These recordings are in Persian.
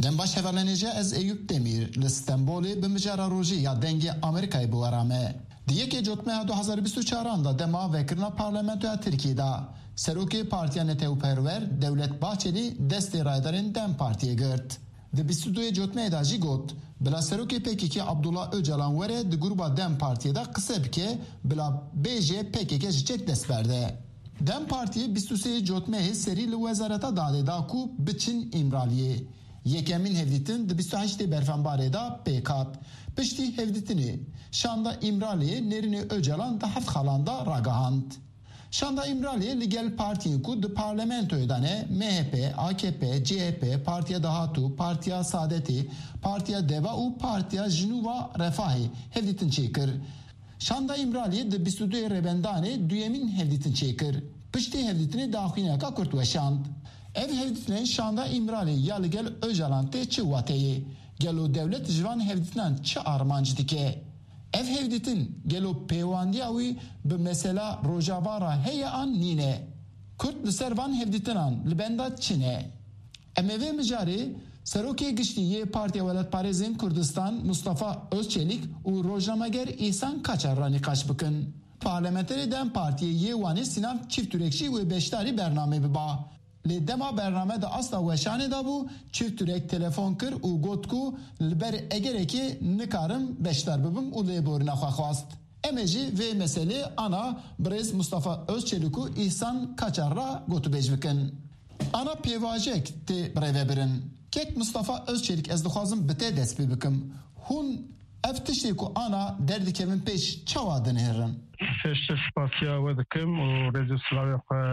دم باش هفلنجه از ایوب دمیر لستنبولی به مجرا روژی یا دنگ امریکای بوارامه. دیگه که جوتمه 2024 دا دما وکرنا پارلمنتو ترکیه دا سروکی پارتیا نتو پرور دولت باچلی دستی رایدرین دم پارتیه گرد. د 22 جوتمه دا جی گوت بلا سروکی پکیکی عبدالله اوجلان وره د گروبا دم پارتیه دا قصب که بلا بیجه پکیکی جچک دست برده. دم پارتیه 23 جوتمه سری لوزارتا داده دا کو بچین امرالیه. یکمین هفدیتن د 28 برفنباره دا پیکات پشتی هفدیتنی شاندا امرالیه نرین اوجلان دا هفت خالاندا راگاهاند. شاندا امرالیه لگل پارتیین کو د پارلمنتوی دانه MHP, AKP, CHP, Partiya Dahatu, Partiya Saadeti, Partiya Deva u Partiya Jinuva Refahı hevditin çekir. Şanda İmraliye de 22 Rebendane düyemin hevditin çekir. Pişti hevditini dahiyaka kurtveşand. Ev hevditine şanda İmraliye yalı gel Öcalan te çıvateyi. Gelo devlet jivan hevditinden çı armancı dike. Ev hevditin gelo peyvandiyawi be mesela rojavara heya an nine. Kurt li servan hevditinan li benda Çin'e. Emevi micari Seroki Giştiye Partiya Velat Parezin Kurdistan Mustafa Özçelik u Rojnamager İhsan Kaçarra nikaş bıkın. Parlamenteri Dem Partiye Yevani Sinav Çift Türekşi ve Beştari bername biba. Li dema bername de asla veşane da bu çift türek telefon kır u gotku li ber egereki nikarım beştar bibim u li boruna xwaxwast. Emeci ve mesele ana Brez Mustafa Özçelik'u İhsan Kaçarra gotu bejbikin. Ana pevajek te breve birin. Kek Mustafa Özçelik ez dixwazim bite dest pê bikim. Hûn ev tiştê ku ana derdikevin pêş çawa dinêrin? Pêştê spasiya we dikim û rêzê silavê xwe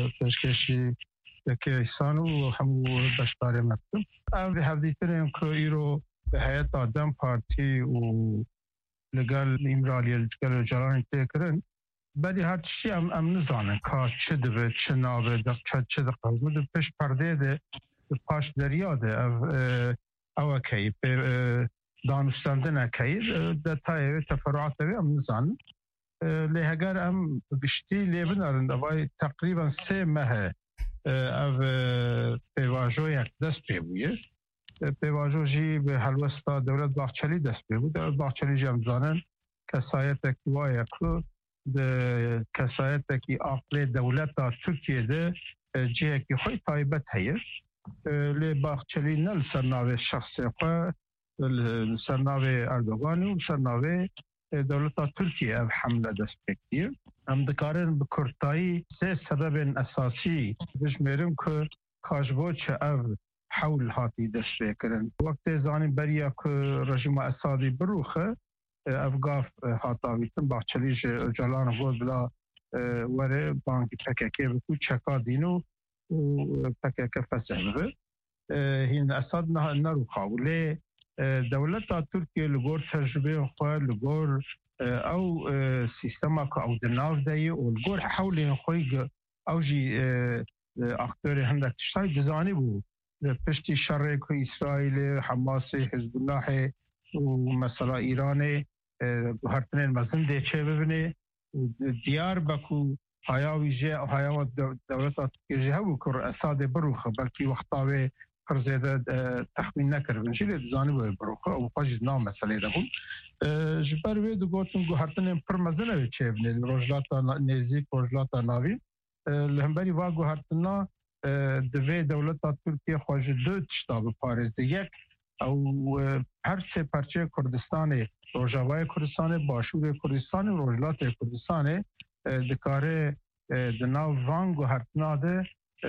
pêşkêşî yekê îhsan û hemû beşdarê me dikim. Ev hevdîtinên ku îro bi heyeta Dem Partî û li gel İmraliye li gel Öcalanê tê kirin, berî her tiştî em nizanin ka çi dibe, çi nabe, çi diqewime di pêş perdeyê de paş derya de ev ekeyî danûstandina ekeyî detayê ve teferruatê ve em nizanin. Lê heger em giştî lê binarin devayê teqrîben 3 mehe ev pêvajoyek dest pê bûye. Pêvajo jî bi helwesta Dewlet Bahçelî dest pê bû. Dewlet Bahçelî jî em zanin kesayetek waye ku di kesayetekî aqlê dewleta Tirkiyeyê cihekî xwe taybet heye. Lê Bahçelî ne li ser navê şexsê xwe li ser navê Erdoganî û li ser navê dewleta Tirkiye ev hemle dest pê kiriye. Em dikarin bi kurtayî 3 sebebên esasî bijimêrin ku ka ji bo çi ev hewl hatî dest pê kirin. Wektê zanîn beriya ku rejima Esadî birûxe ev gav hatavîtin Bahçelî ji Öcalan got bila were bankî PKK bikû çeka dîn û PKK fesih bibe. Hîn Esad nerûxa û lê dewleta Tirkiye li gor tecrübeyên xwe li gor ew sîstema ku ew di nav de yê û li gor hewlên xwe ew jî aktörê hindek tiştayî dizanîbû piştî şerê ku İsraîlê, Hemasê, Hizbullahê û mesela İranê guhertinên mezin dê çêbibîne diyar be ku haya wî jê haya dewleta Tirkiye jî hebû ku Esadê birûxe belkî wexta wê pir zêde texmîn nekiribin jî lê dizanîbû wê birûxe û xwe jî nav meselê de bûn. Ji ber wê digotin guhertinên pir mezin ew ê çêbîne rojhilata nêzik rojhilata navîn li hemberî va guhertina divê dewleta Tirkiye xwe ji du tişta biparêze. Yek ew her sê parçeyê Kurdistanê Rojavayê Kurdistanê, Başûrê Kurdistanê û Rojhilatê Kurdistanê dikare di nav van guhertina de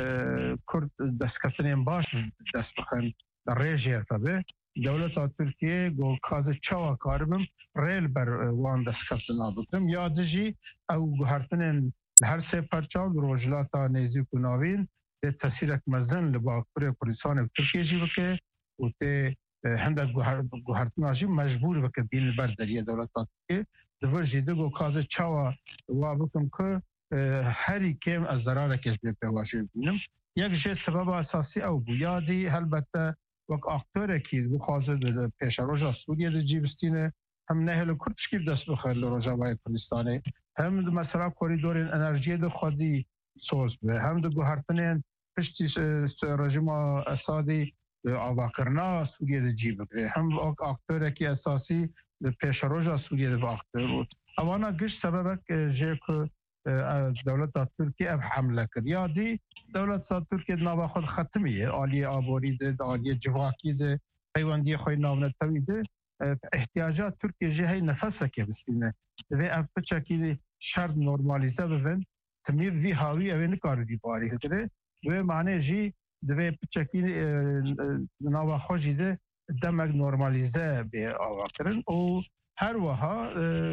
Kurd destketinên baş dest bixin di rêjê tabe. Dewleta Tirkiye gotkaze çawa karibim rê li ber wan destketina bikim ya de jî ew guhertinên li her sê parça û rojhilata nêzik û navîn tê tesîrek mezin li Bakurê Kurdistanê Tirkiye jî bike û tê hindek guhertina jî mecbûr bike bîn li ber deriyê dewleta Tirkiye. Divir jî di gotkaze çawa wa bikim ku herî kêm ez zerarekê ji pêvajiyê bînim. Yek jê sebeba esasî ew bû ya dî helbette wek aktörek bixwaze di pêşeroja Sûriyê de cî bistîne hem nehêle Kurd tişkî dest bixe li Rojavayê Kurdistanê hem di mesela korîdorên enerjiyê de xwedî soz be hem di guhertinên piştî rejima Esadî آواکرنا سوریه جیب بگیره هم اکتر کی اساسی پیشروجا سوریه و اکتر اوانا گش سبب که دولت ترکیه اب حمله کرد یا دی دولت ترکیه نوا خود ختمیه عالی آبوری ده عالی جواکی ده حیواندی خوی ناونت تویده احتیاجات ترکیه جهی نفسه که بسینه و اب بچکی شرط نورمالیزه ببین تمیر وی هاوی اوی نکار دی باری هدره و معنی جی دوی بچکی نوا خوشی ده دمک نورمالیزه به آوا کرن و هر وها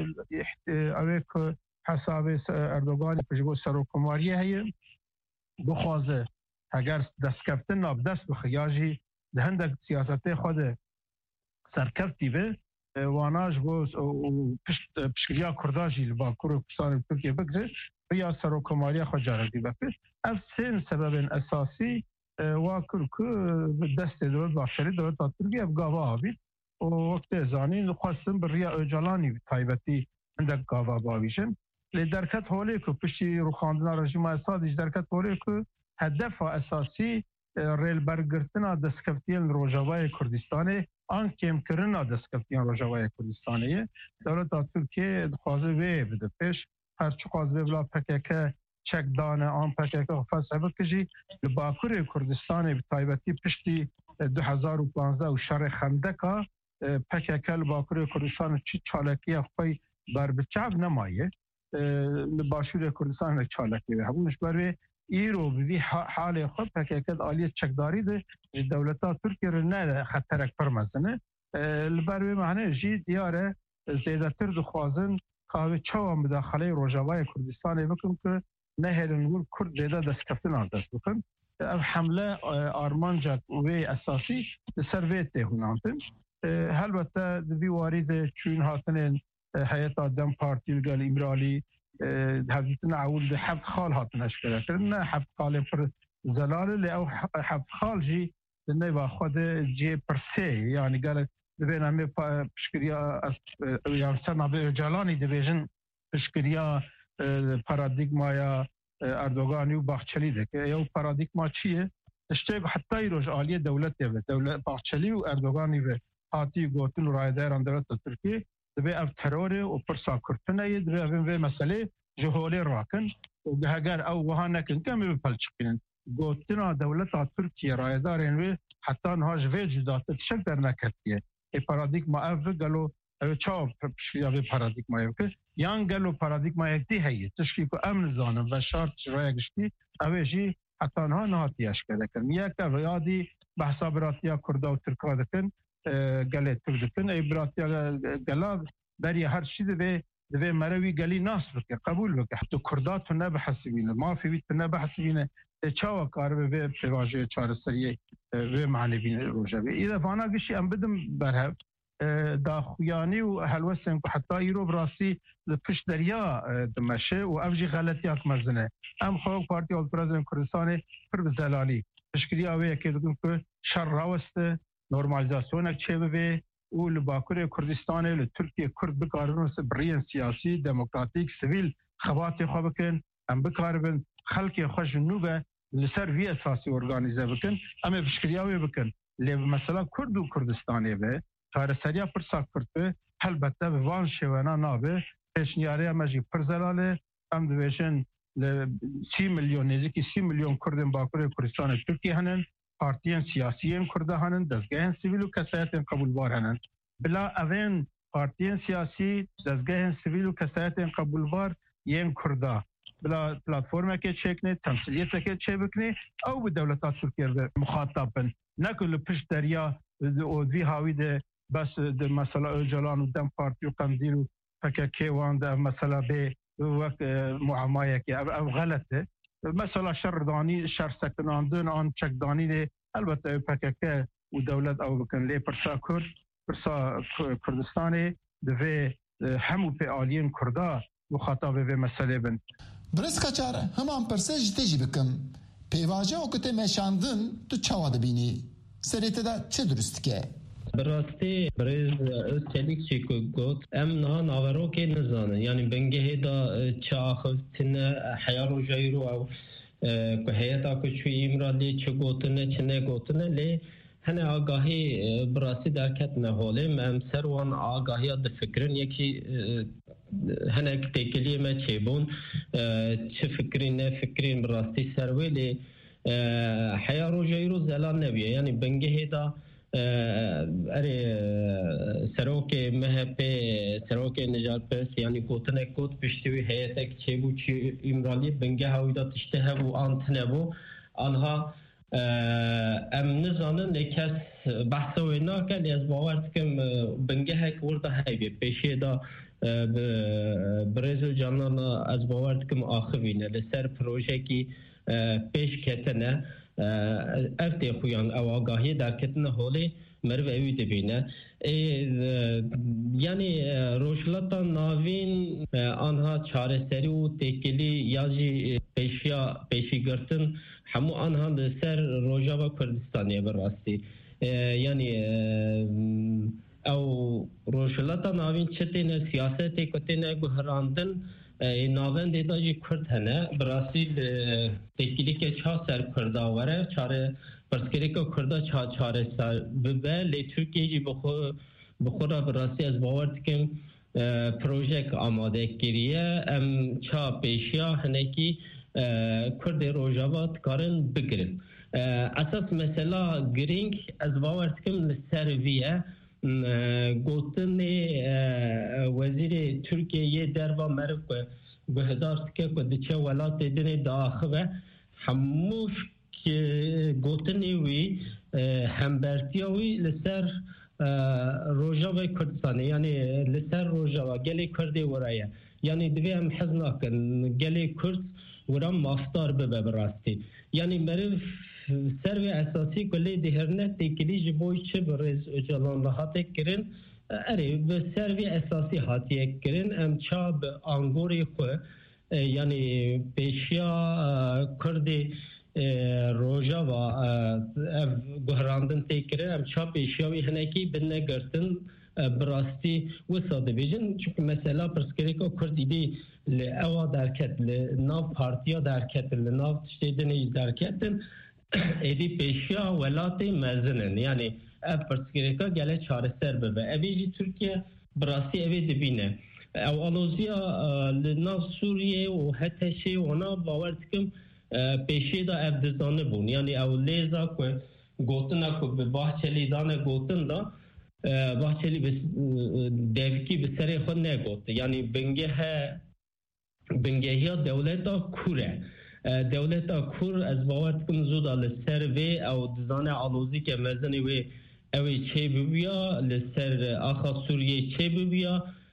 اوی که حساب اردوغان پجگو سروکماریه هی بخوازه اگر دستکفتن ناب دست بخیاجی ده هندک سیاست خود سرکفتی به واناش بوز و پشکریا کرداجی لباکور و کسان ترکیه بگذه و یا سروکماریه خود جاردی بکر از سین سبب اساسی واکر که دست دولت باشری دولت ترکیه افگاوا آبید و وقت زانی خواستم بر ریا اجالانی تایبتی هندک گاوا باویشن لدرکت حالی که پشتی رو خواندن رژیم اسادش درکت حالی که هدف اساسی ریل برگرتنا دستکفتیان روجاوای کردستان آن کم کردن دستکفتیان روجاوای کردستانیه دولت ترکیه خوازه وی بده پیش هرچی خوازه بلا پکک چک دانه آن پکک فلسفه کجی لباکور کردستان به تایبتی پشتی 2015 و شر خندکا پکک لباکور کردستان چی چالکی خوی بر بچاب نمایه لباشور کردستان چالکی به همونش برای ایرو بی حال خود پکیکت عالی چکداری ده دولتا ترکیه رو نه خطرک پرمزنه لبروی معنی جی دیاره زیدتر دخوازن که چوام بداخله روجاوای کردستانی بکن که نه هرنگور کرد زیده دستکفتن آردست بکن او حمله آرمانجا و اساسی سرویت هونانتن البته دوی وارد چون هاتنین حیات آدم پارتی و گل امرالی هزیتن عول ده حفظ خال هاتنش کرده نه حفظ خال پر زلاله لی او حفظ خال جی نه با خود جی پرسه یعنی گل دبین همه پشکریا یا سنا به جلانی دبیجن پشکریا پارادیگمایا اردوغانی و باخچلی ده که یو پارادیگما چیه؟ اشتیگ حتی ایروش عالی دولت باخچلی و اردوغانی و حاتی گوتن و رایداران دولت ترکیه دبی اف ترور و پرسا کرتنه دبی اف این مسئله جهولی راکن و اگر او وها نکن کمی بپلچکن گوتنا دولت ترکیه رایدارین و حتی نهاج وی جدات تشک در نکتیه ای پارادیگما اف گلو او چاو پشکیا به پارادیگما اف که یان گلو پارادیگما یک دی هیه تشکیل که امن زانم و شارت رای گشتی اویجی حتی نها نهاتیش کرده کن یک او یادی بحثا براتیا کرده و ترکا دکن گله تردکن ای براتیا گلا بری هر چیز به مروی گلی ناس بکر قبول بکر تو کردات نه بحسبینه مافی بیت نه بحسبینه چاوا کار به واژه چهار سریه و معنی بین روجا به ایده فانا گشی ام بدم بره دا خویانی و حلوسن حتی ایرو براسی پشت دریا دمشه و افجی غلطی اک مزنه ام خو پارتی اول پرزیدنت کردستان پر زلالی تشکیلی اوی که دکتر شر راوسته نورمالیزاسیون چه به او لباکور کردستان ل ترکیه کرد بکارن برین سیاسی دموکراتیک سیویل خواتی خو بکن ام بکارن خلق خوش نوبه لسر وی اساسی ارگانیزه بکن اما فشکریاوی بکن لی مثلا کرد و کردستانی به کارسریا پرسا کرد البته به وان شوانا نابه پیشنیاری امجی پرزلاله ام دویشن 30 میلیون نزدیک 30 میلیون کردن باکور کردستان ترکیه هنن پارتیان سیاسیین کرده هنن دستگاه سیویل و کسایت قبول بار هنن بلا اوین پارتیان سیاسی دستگاه سیویل و کسایت قبول بار ین کرده بلا پلاتفورم که چک نه تمثیلیت که چه بکنه او به دولت ترکیه مخاطبن نکل پشت دریا و دی هاوی ده بس ده مثلا اجلان و دم پارتی و قندیل و پککی وان ده مثلا به وقت معامله که او غلطه مثلا شردانی شر سکناندن آن چکدانی ده البته پککی و دولت او بکن لی پرسا کردستانی ده همو پیالین کرده مخاطب به مسئله بن برز کچار همان پرسه جتی بکم پیواجه او کتی میشاندن تو چوا دبینی سریت دا چه درست که؟ براستی برز چلیک چی که گوت ام نه ناورو که نزانه یعنی بنگه دا چه آخفتن حیار و جایرو او که هیتا که چوی امرالی چه گوتنه چه نگوتنه لی هنه آگاهی براسی درکت نهاله من سروان آگاهی د فکرن یکی هنه تکلیه ما چیبون چه فکرین نه فکرین براستی سرویلی حیا روزی روز زلال نبیه یعنی بنگه دا اره سروک مهپ سروک نجات پرس یعنی کوتنه کوت پشتوی هیئت چیبو چی امرالی بنگه هاوی دا تشته هبو آنتنه بو آنها ام نزانن نکس بحث و اینا که از باور کم بنگه هک ورده هایبه پیشه دا برزو جانان از باور کم آخوینه لسر پروژه کی پیش کتنه افتی خویان او آگاهی در کتنه حالی مرو اوی دبینه یعنی روشلتا ناوین آنها چاره سری و تکلی یا جی پیشی گرتن همو آنها سر روجاوا کردستانی براستی یعنی او روشلتا ناوین چتین سیاستی کتین گهراندن ناوین دیدا جی کرد هنه براستی تکیلی که چا سر کرداوره چاره پرسکری که کردا چاره سر ببه لی ترکیه جی بخورا براستی از باورد کم پروژک آماده کریه ام چا پیشیا هنه کی کرد روجاوات کارن بگرن اساس مثلا گرینگ از باورد کم سرویه گوتن وزیر ترکیه دروا مرف بهداشت که دچه ولات دنی داخله هموش که گوتن وی همبرتیاوی لسر روجاوی کردستانه یعنی لسر روجاوا گلی کردی ورایه یعنی دوی هم حزنا کن گلی کرد ورام مافتار ببه براستی یعنی مرف سروی اساسی کلی دهرنه تکلی جبوی چه برز اجالان راحته کرن اره به سروی اساسی حاتیه کرن ام چاب آنگوری خو یعنی پیشیا کردی روژا و گهراندن تکرن ام چاب پیشیاوی هنکی بنه گرتن براستی وساده بیجن چون مثلا پرسکری که کردی بی لعوا درکت لناو پارتیا درکت لناو تشتیدنی درکتن ایدی پیشیا ولاتی مزنن یعنی اف پرسکریکا گله چاره سر ببه اویجی ترکیه براستی اوی دبینه او آلوزیا لناو سوریه و هتشی ونا باورد کم پیشی دا اف دزانه بون یعنی او لیزا که گوتنا که به باحچلی دانه گوتن دا باحچلی devki به سر خود نگوت یعنی بنگه ها دولتا کوره دولت کور از باورد کن زود آل سر وی او دزانه آلوزی که مزنی وی اوی چه ببیا لسر آخا سوریه چه ببیا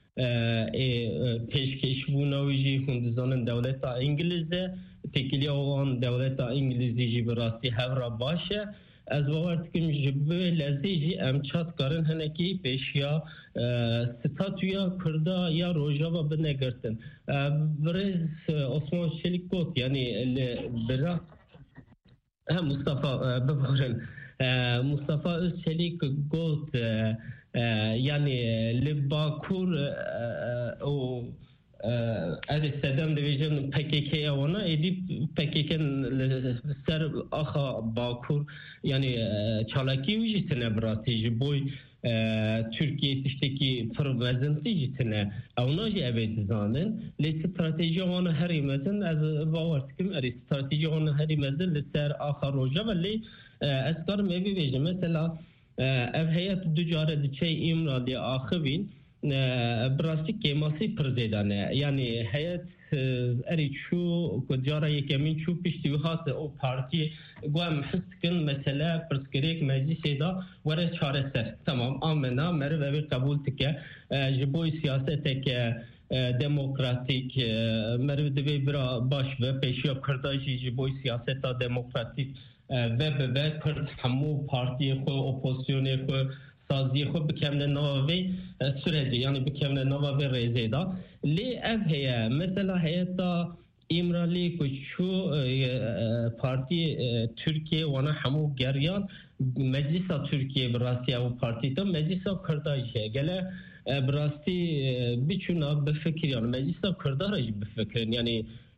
پیشکش بوناوی جی خون دزانن دولت انگلیزه تکیلی آوان دولت انگلیزی جی براستی هورا باشه از باورد کن جبه لزی جی امچات کارن هنکی پیشیا ستاتویا کردا یا روژاوا بنگرتن برز عثمان شلیک گوت یعنی برا مصطفى ببخشن مصطفى شلیک گوت یعنی لباکور او ادی سدم دیویژن PKK اونا ایدی PKK سر آخا باکور یعنی چالاکی ویجی تنه براتی جبوی Türkiye tişteki provazenti jitine avna ji evet zanen le strateji ona her imezin az bawartkim er strateji ona her imezin le ser axar roja ve askar mevi veje mesela ev heyet ducara de şey imrali axivin براستی کماسی پردیدانه یعنی هیئت اری چو کجارا یکمین چو پشتی وحات او پارتی گوام حس کن مثلا پرسکریک مجلسی دا وره چاره سر تمام آمنا مرو وی قبول تکه جبوی سیاست که دموکراتیک مرو دوی برا باش و پیشیا کرداشی جبوی سیاست دموکراتیک و به کرد همو پارتی خو اپوزیسیونی خو سازی خود بکمن نوابی سرعی یعنی بکمن نوابی ریزیدا لی اف هیا مثلا هیتا امرالی کشو پارتی ترکیه وانا همو گریان مجلس ترکیه براستی او پارتی تا مجلس کردایشه گله براستی بیچونا بفکر یعنی مجلس کردارش بفکرن یعنی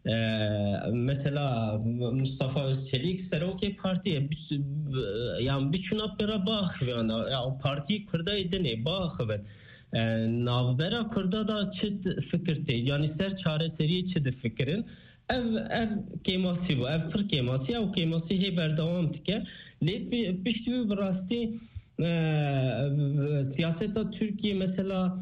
mesela Mustafa Özçelik Seroke Partiye yani biçuna pera bakıvan ya o parti kurda edene bakıvan navbera kurda da çit fikirte yani ser çare seriye çit fikirin ev kemasi bu ev fır kemasi ev kemasi he berdavam tike le pişti bir rasti siyaseta Türkiye mesela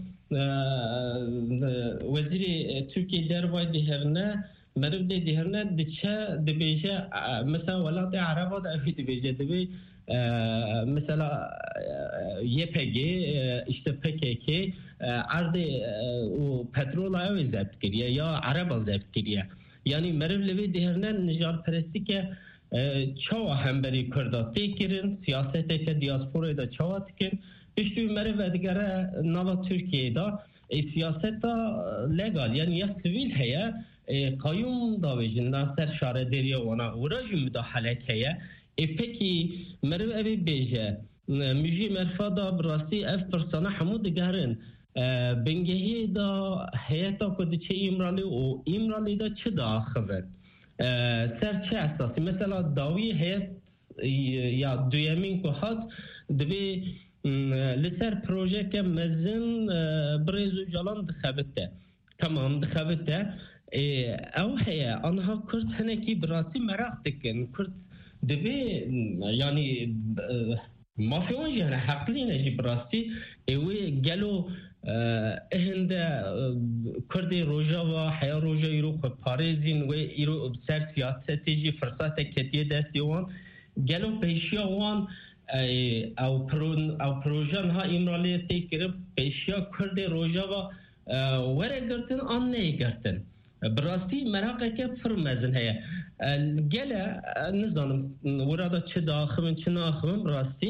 veziri Türkiye dervaydı herne مرد دیگرنه دیچه دبیجه مثلا ولات عربات افی دبیجه دبی مثلا YPG işte PKK ardı o petrol ayağı zapt kiriye ya araba zapt kiriye yani merevlevi diğerine nijarperesti ki çava hemberi kurda tekirin siyasete ke diasporayı da çava tekin işte merev digere nava Türkiye'de siyasete legal yani ya sivil heye kayyum davacından ser şare deriye ona uğracı müdahale heye peki merve evi beje müji merfada brasi ev persona hamu digerin bengehi da hayata kodiçe imrali o imrali da çı da xaber ser çı esası mesela davi hayat ya duyemin ko hat dve liser proje ke mezin brezu jalan dixabette tamam dixabette او هي انها كرت هناكي براسي مراقتكن كرت دبي يعني ما في وجه انا حقلين اجي براسي اوي قالوا هند كردي روجا حيا روجا يروح باريزين ويرو بسر سياسه تيجي فرصه كتيه دستيوان قالوا بيشيا وان او بروجان ها امراليه تكرب بيشيا كردي روجا ورا قرتن اني قرتن براستی مراقه که فرمزن هیا گله نزدانم وردا چه داخلن چه ناخلن براستی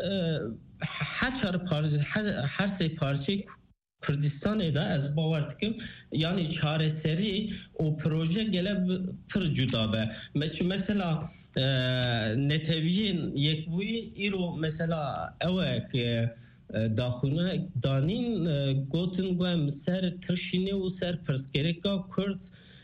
هر سه پارچه کردستان da az باور دکم yani çareseri o proje gele tır juda be mesela neteviyin yekbuyi iro mesela evek داخونه دانین گوتن گویم سر ترشینه و سر پرسکریکا کرد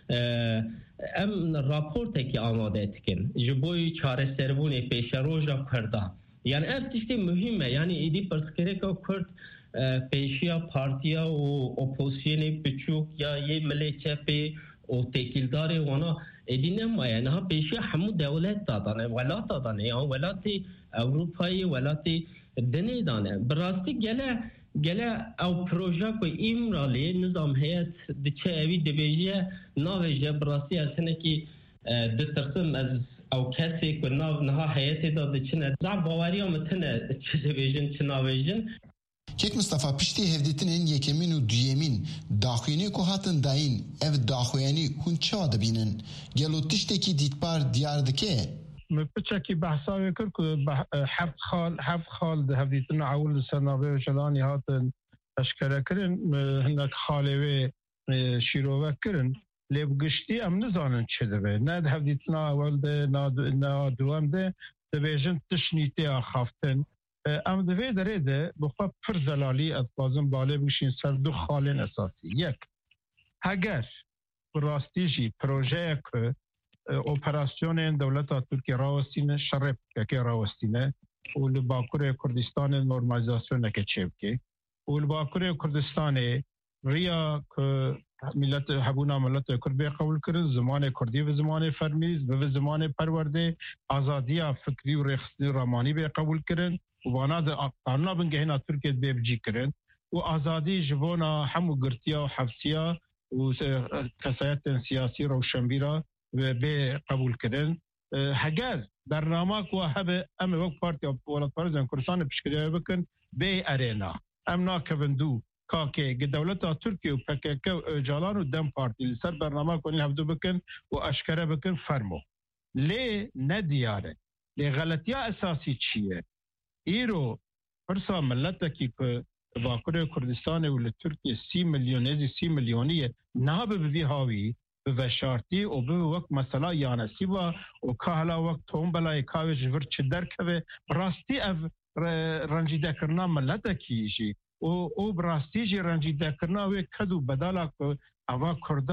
ام راپورت کی آماده etkin جبوی چاره سربونه پیش روزا کرده yani ev işte mühime yani idi prskereka kurt peşiya partiya o opozisyonu birçok ya ye meleçepe o tekildarı ona edinmeye ne ha peşiya hamu devlet dadane velat dadane ya velati Avrupa'yı velati deneydanı birasti gele o proje ko imrali nizam heyet diçe evi debeje naveje birasti aslında ki destersem az او کسی که نه حیاتی داده چنه زن باوری هم تنه چیزی بیجن چنا بیجن Kek Mustafa pişti hevdetinin yekemin u düyemin daxuyeni ko hatın dayin ev daxuyeni hun çadı binin gelo tişteki ditbar diyardike مپچکی بحثاوی کرد که حفظ خال ده هفدیتن عول سنابه و جلانی هاتن اشکره کرن هنک خالوی شیروه کرن لیب گشتی ام نزانن چه دبه نه ده هفدیتنا اول ده نه دوام ده بیجن تشنیتی آخافتن ام دوی داره ده بخواه پر زلالی اتبازن باله بگشین سر دو خالین اساسی یک اگر راستیجی پروژه که اپراسیون دولت ترکیه راوستینه شرپ که راوستینه و لباکور کردستان نورمالیزاسیون که چیبکی و لباکور کردستان ریا که ملت حبونا ملت کرد به قبول کرد زمان کردی و زمان فرمیز و زمان پرورده آزادی فکری و رمانی به قبول کرد و وانا ده قانون بنگه هنا ترکیه به بجی کرد و آزادی جوانا همو گرتیا و حفظیا و کسایت سیاسی روشنبیرا به قبول کردن هگر برنامه کو هبه ام وقت پارتی ولات پارزن کردستان پیشکشی بکن به ارینا ام ناکوندو که دولت ترکیه و پکک جالان و دم پارتی سر برنامه کنی هفدو بکن و اشکره بکن فرمو لی ندیاره لی غلطیا اساسی چیه ایرو پرسا ملتکی که واکر کردستان و ترکیه 30 میلیونیه نابه بی هاوی به شرطی و به وقت مثلا یانسی و کاهلا وقت توم بلای کاوش ورچ درکه راستی اف رنجیده کرنا ملت کیجی او براستی جی رنجیده کرنا و کدو بدالا که اوا کردا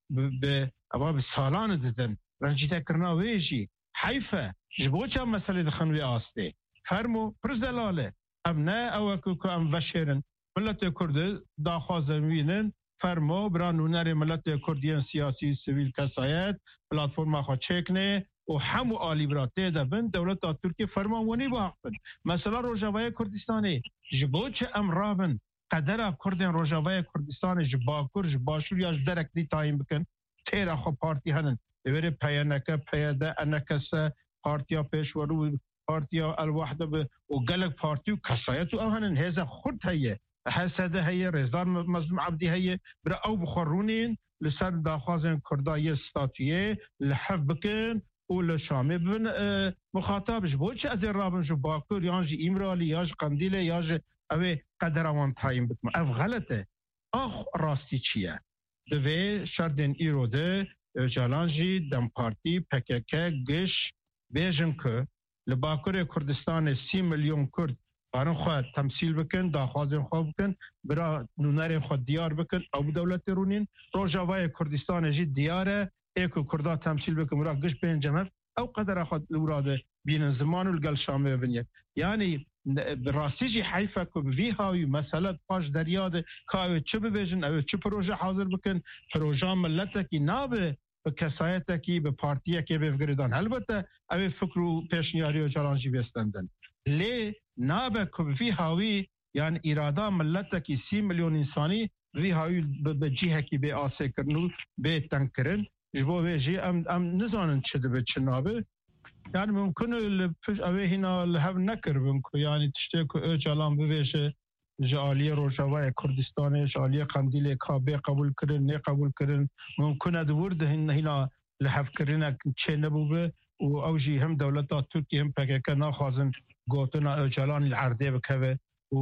به ابا سالان ددن رنجیده کرنا ویجی حیفه جبوچا مسئله دخنوی آسته فرمو پرزلاله ام نه اوکو که ام وشیرن ملت کرد داخوازمینن فرمو برانونر ملت کردین سیاسی سویل کسایت پلاتفورم خوا چکنه و همو آلی براته دبن دولت ترکیه فرمانونی با حق بن مثلا روجاوای کردستانی جبوچ ام رابن قدر کردن روجاوای کردستان جباکر جباشور یا درک دی تایم بکن تیرا خو پارتی هنن بره پیانکه پیاده انکس پارتیا پیشورو پارتیا الوحده و گلک پارتی و کسایت و هنن هزا خود هیه حسده هیه رزدان مظلوم عبدی هیه برا او بخورونین لسر داخوازن کردای استاتیه لحف بکن و لشامه ببن مخاطبش بوچه از رابن جو باکر یانجی امرالی یاج قندیله یاج اوه قدر آوان تایم بکن او غلطه آخ راستی چیه دوی شردن ایروده جالانجی دم پارتی پککه گش بیجن که لباکر کردستان 30 میلیون کرد بارن خواهد تمثیل بکن داخوازن خواه بکن برا نونر خود دیار بکن او دولت رونین روجاوای کردستان جی دیاره ایکو کردا تمثیل بکن برا گش بین جمعه او قدر خود لوراده بین زمان و لگل شامه ببینید یعنی براستی جی حیفه که بوی هاوی مسئله پاش دریاده که اوه چه ببیجن اوه چه پروژه حاضر بکن پروژه ملته که نابه به کسایت کی به پارتیه که بفگردان البته اوه فکر و پیشنیاری و جلانجی بستندن لی نابه که بوی هاوی یعنی اراده ملته که 30 میلیون انسانی وی هاوی به جیه کی به آسه کرنو به تنگ کرن جبو ویجی ام نزانن چه ده به چه نابه yani mümkün öyle hina lev nekirvin ku yani tişte ku öcalan bivêje ji aliyê Rojavayê Kurdistanê ji aliyê Qandîlê KB kabul kirin ne kabul kirin mümkün e divur de hina lehevkirinek çê nebûbe û ew jî hem dewleta Tirkiye hem PKK naxwazin gotina öcalanî li erdê bikeve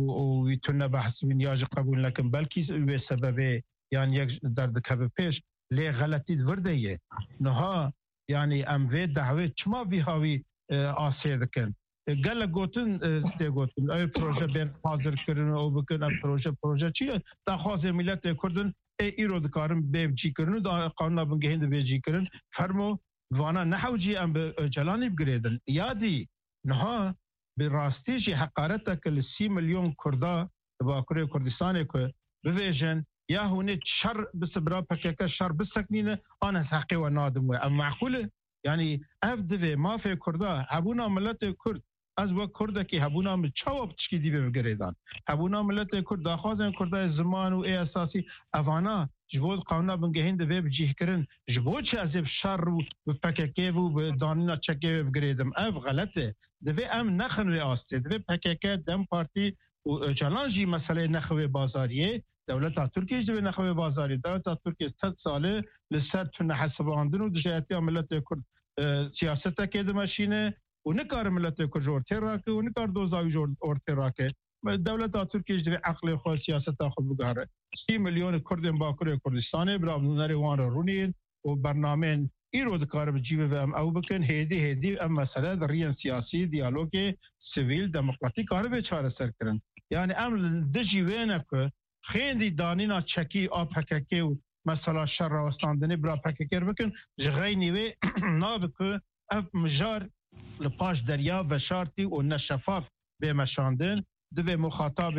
û wî tune behsibîn ya jî qebûl nekin belkî wê sebebê yani yek derdikeve pêş lê xeletî divur de ye niha yani ام وی دعوی چما وی هاوی آسیه دکن گله گوتن سته گوتن ای پروژه بین حاضر کردن او بکن ام پروژه چیه تا خواست ملت کردن ایرو دکارم بیو جی کردن دا قانون بنگهند بیو جی کردن فرمو وانا نحو جی ام جلانی بگریدن یادی نها به راستی جی حقارت کل 30 میلیون کردا باکره کردستان که بویژن یا هونه شر بس برا پکیکا شر بسکنینه آن حقی و نادم و اما معقوله یعنی افدوی مافی کرده هبونا ملت کرد از و کرده که هبونا مچاوب تشکیدی بگریدان هبونا ملت کرد داخوازن کرده زمان و ای اساسی افانا جبود قانونا بنگهند وی بجیه کرن جبود چه از شر و پکیکی و دانینا چکی بگریدم اف غلطه دوی ام نخنوی آسته دوی پکیکی دم پارتی و چلانجی مسئله نخوی بازاریه دولت ترکیه جو نخوی بازاری دولت ترکیه 100 ساله لسر تون حساباندن و دشایتی ملت کرد سیاست که دمشینه و نکار ملت کرد جورتی راکه و نکار دوزاوی جورتی راکه دولت ترکیه جو عقل خود سیاست خود بگاره 30 میلیون کردن باکر کردستان برای نظر وان رونین و برنامه ایرو دکار بجیبه و ام او بکن هیدی ام مسئله در ریان سیاسی دیالوگ سیویل دموکراتیک کار به چاره سر کرن یعنی ام دجی وینه که خیلی دانینا چکی آپککی و مثلا شر راستاندنی برا پککر بکن جغی نیوه نابکو اف مجار لپاش دریا و شارتی و نشفاف به مشاندن دوی مخاطب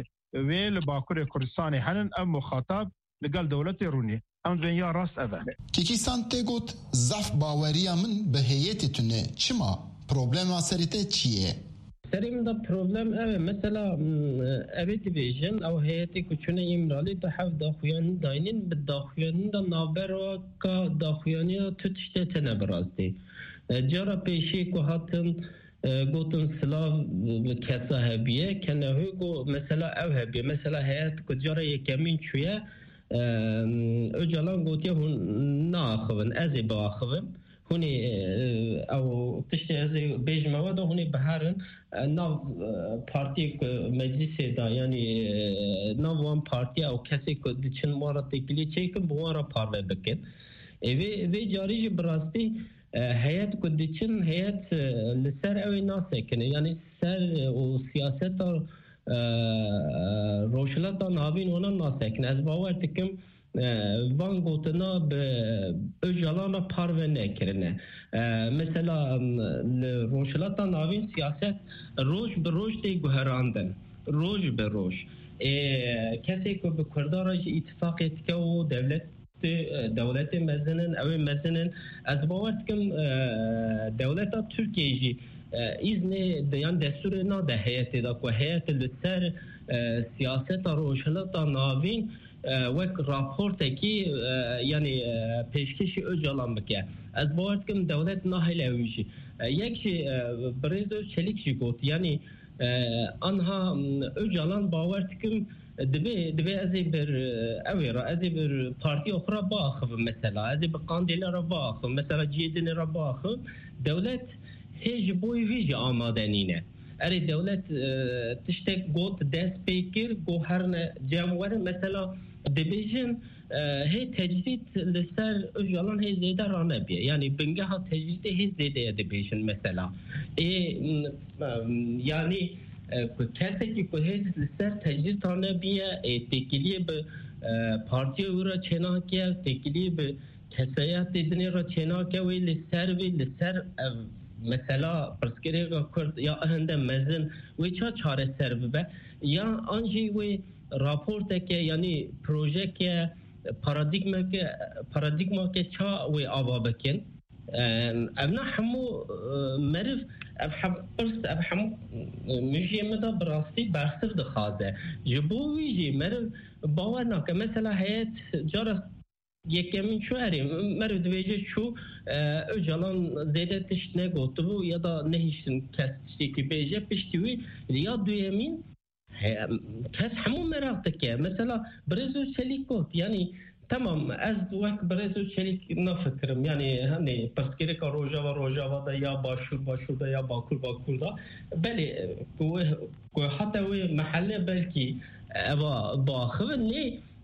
ویل باکر کردستان هنن ام مخاطب لگل دولت رونی ام دنیا راست اوه کیکیستان تگوت زف باوریا من به هیئتتونه چما پروبلم آسریته چیه؟ سریم دا پروبلم اوه مثلا اوه دیویژن او هیئتی کچونه امرالی دا حف داخویانی داینین به داخویانی دا نابر و که داخویانی دا تو تشته تنه براستی جارا پیشی که هاتن گوتن سلاف کسا هبیه کنه هوی گو مثلا او هبیه مثلا هیئت که جارا یکمین چویه او جالان گوتیه هون ناخوون ازی با آخوون هونی او تشتی ازی بیج مواد هونی بهارن ناو پارتی مجلس دا یعنی ناو وان پارتی او کسی که چند مارا تکلی چیکن بوارا پارله بکن وی جاری براستی هیئت که دیچن هیئت لسر اوی ناسه کنه یعنی سر و سیاست روشلت نابین اونا ناسه کنه از باور تکم وان گوتنا به اجالانا پارونه کرنه مثلا روشلاتا ناوین سیاست روش به روش دی گهراندن روش به روش کسی که به کردار اتفاقیت که و دولت مزنن او مزنن از باورت کم دولت ترکیه جی izn دیان دستور نا ده هیئت دا که هیئت لسر سیاست روشلاتا ناوین وک راپورت کی یعنی پیشکشی اجالان بکه از باورت کم دولت ناهل اویشی یکی بریزو چلیک شی گوت یعنی آنها اجالان باورت کم دبی ازی بر اویرا ازی بر پارتی اخرى باخو مثلا ازی بر قاندیلا را باخو مثلا جیدن را باخو دولت هیچ بوی ویژ آماده نینه اری دولت تشتک گوت دست پیکر گو هر جمعور مثلا دبیجن هی تجدید لسر اجالان هی زیده رانه بیه یعنی بنگه ها تجدید هی زیده دبیجن مثلا یعنی کسی که هی لسر تجدید رانه بیه تکیلیه به پارتی او را چنا که تکیلیه به کسایت دیدنی را چنا که وی لسر مثلا پرسکری کرد یا اهنده مزن وی چاره سر ببه یا آنجی وی راپورت که یعنی پروژه که پارادیگما که چا وی آبا بکن ابنا همو مرف اب همو میشه مدا براستی برسف دخوازه جبو ویجی مرف باور نکه مثلا هیئت جارست یکمین شو اریم مرد ویجه شو اجالان زیده تشت نگوتو بو یا دا نهیشتن کس تشتی که بیجه پشتیوی یا دویمین کس همون مراقب که مثلا برزو چلیک گوت یعنی تمام از وقت برزو چلیک نفکرم یعنی همه پرسکری که روژاوا دا یا باشور دا یا باکور دا بله که حتی وی محله بلکی باخوه نی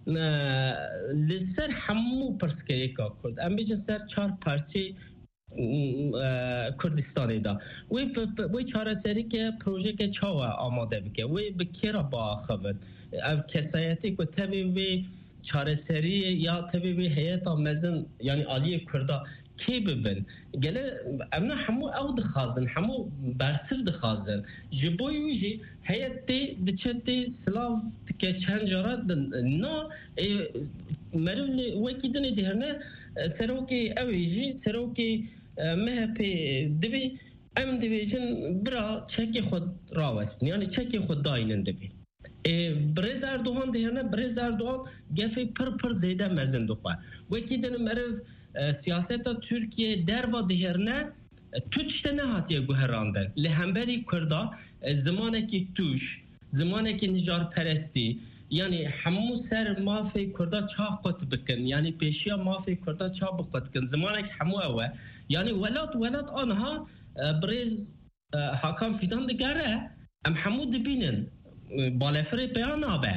لسر همو پرسکری که کرد ام بیجن سر 4 پارچه کردستانی دا وی چاره سری که پروژه که چاوه آماده بکه وی بکی را با خبر او کسایتی که تبی وی چاره سری یا تبی وی هیئت آمزن یعنی آلی کرده کی ببین گله امنا همو او دخوازن همو برسر دخوازن جبوی ویجی هیئت دی سلاف که چند جارات نا مرو وکی دنی دیرنه سروکی اویجی سروکی مهپی دوی ام دویجن برا چکی خود راوست یعنی چکی خود داینن دوی برز اردوغان دیرنه برز اردوغان گفی پر زیده مزن دوخواه وکی دنی مرو سیاست ترکیه در و دیرنه توچته نه هاتیه گوهراندن لحنبری کرده زمانه که توش زمانه که نجار پرستی یعنی همو سر مافی کرده چا قط بکن یعنی پیشیا مافی کرده چا بقط کن زمانه که همو اوه یعنی ولات آنها بریز حاکم فیدان دگره ام همو دبینن بالفری بیان آبه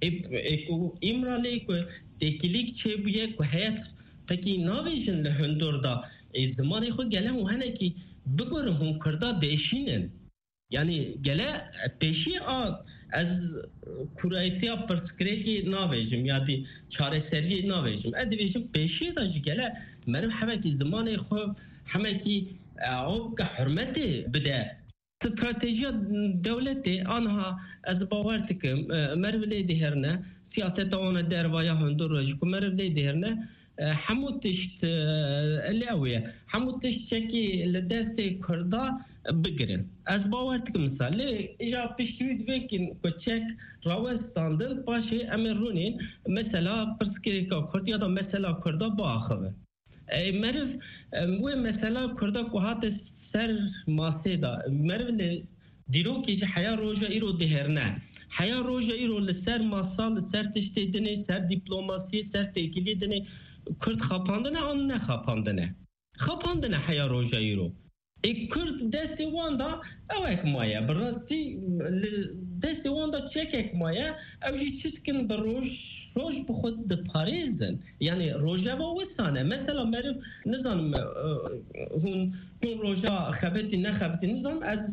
امرالی که تکلیک چه بیه که هیت پکی ناویشن لحندور دا زمانی خود گله مهنه که بگرم هم کرده دیشینن یعنی گله پیشی از کرایتی پرسکریکی ناویجم یا دی چاره سری ناویجم ادویجم پیشی دا جی گله مرم همه کی زمانی خود همه کی او که حرمتی بده استراتژی دولتی آنها از باورت که مرم لی دیرنه سیاست آن دروایا هندور راجی که مرم لی دیرنه همو تشت الاویه همو تشت چکی لدست کرده بگیرن از باورت که مثال ایجا پیشوید ویکن که چک راوستاندن باشه امرونین مثلا پرسکری که کرد یا دا مثلا کرده با آخوه مرف وی مثلا کرده که هات سر ماسه دا مرف دیرو که حیا روژا ایرو دهرنه حیا روژا ایرو لسر ماسا لسر تشتی دنه سر دیپلوماسی سر تکیلی دنه کرد خاپاندنه آن نه خاپاندنه حیا روژا ایرو کرد دستی واندا او اک مایه براستی دستی واندا چک اک مایه او جی چیز کن بر روش بخود ده پاریزن یعنی روژه با وستانه مثلا مرف نزانم هون روژه خبتی نخبتی نزانم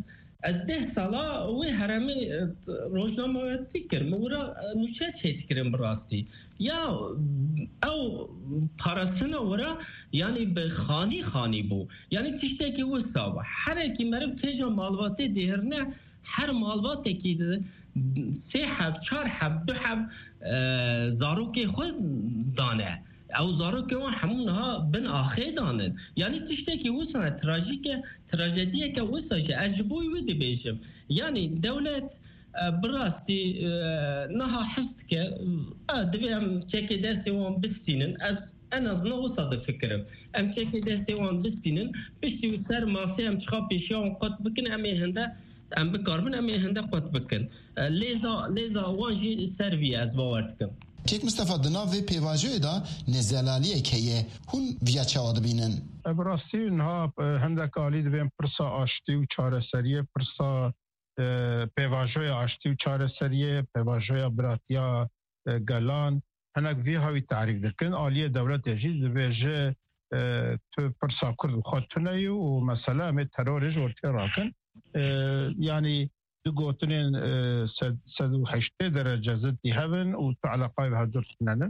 ده سالا و هرمی روزنامه تکر مورا نوچه چه تکرم براستی یا او پارسنا ورا یعنی به خانی بو یعنی تشته که وستا هر کی مرب تجا مالواتی دیرنه هر مالواتی که سه حب چهار حب دو حب زاروکی خود دانه او زارو که همونها بن آخه دانن یعنی تشته که وسنا تراژدیه که وستا که عجبوی ودی بیشم یعنی دولت براستی نها حست که دویم چکی درسی وان بستینن از انا ظنه وصاد فكرم ام چکی درسی وان بستینن بشتی و سر ماسه ام چخوا پیشیان قط بکن امی هنده ام بکاربن امی هنده قط بکن لیزا وانجی سروی از باورد کم کیک مصطفی دنا و پیواژوی دا نزلالیه که هون ویا چواد بینن براستی اینها هندک آلی دویم پرسا آشتی و چاره سریه پرسا پیواژوی آشتی و چاره سریه پیواژوی براتیا گلان هنک وی هاوی تعریف دکن آلی دولت جیز دویجه تو پرسا کرد خود تونهی و مثلا همه ترورش ورطی راکن یعنی دو گوتنین 108 درجه زدی هبن و تو علاقای به هدور سننن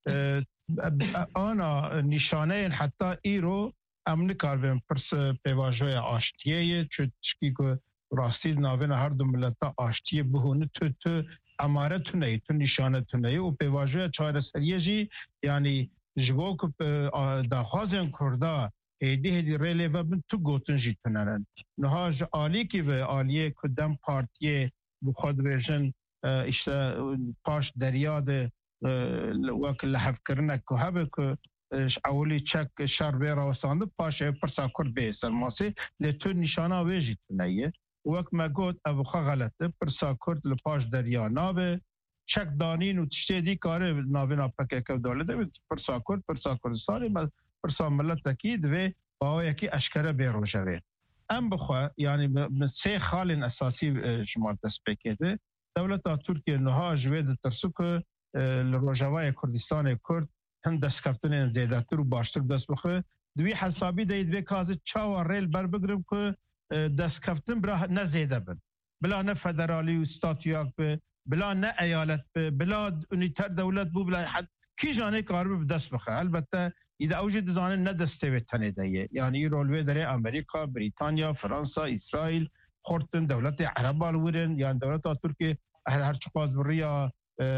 آنا نشانه حتی ایرو امن کاربیم پرس پیواژوی آشتیه چشکی که راستی ناوین هر دو ملتا آشتیه بهونه تو اماره تونه تو نشانه تونه و پیواژوی چهار سریه جی یعنی جبو که داخوازن کرده هدی ریلی و من تو گوتن جی تونن نهاج آلی که به آلیه کدام پارتیه بخود بیشن اشتا پاش دریاد وقت لحف کرنه که هبه که اولی چک شر بیرا وستانده پاش پرسا کرد بیسر ماسی لیتو نشانه ویجی تونه وقت ما گفت ابوخا غلطه پرسا کرد لپاش دریا نابه چک دانین و تشتی دی کاره نابه ناپکه که دولده پرسا کردستانی پرسا ملت تکید و با یکی اشکره بیروشوه ام بخوا یعنی من سه خال اساسی شما دست بکیده دولت ترکیه نها جوید ترسو که لروجوای کردستان کرد هم دست کفتن زیدتر و باشتر دست بخواه دوی حسابی دید و کازه چاو ریل بر بگرم که دست کفتن برا نه زیده بن بلا نه فدرالی و استاتیاک بلا نه ایالت بلا اونیتر دولت بو بلا حد کی جانه کار به دست بخواه البته ایده اوجد زانه نه دسته تنه دیه یعنی رولوی داره امریکا بریتانیا فرانسا اسرائیل خورتن دولت عرب الورن یعنی دولت ترکیه هر چقاز بریا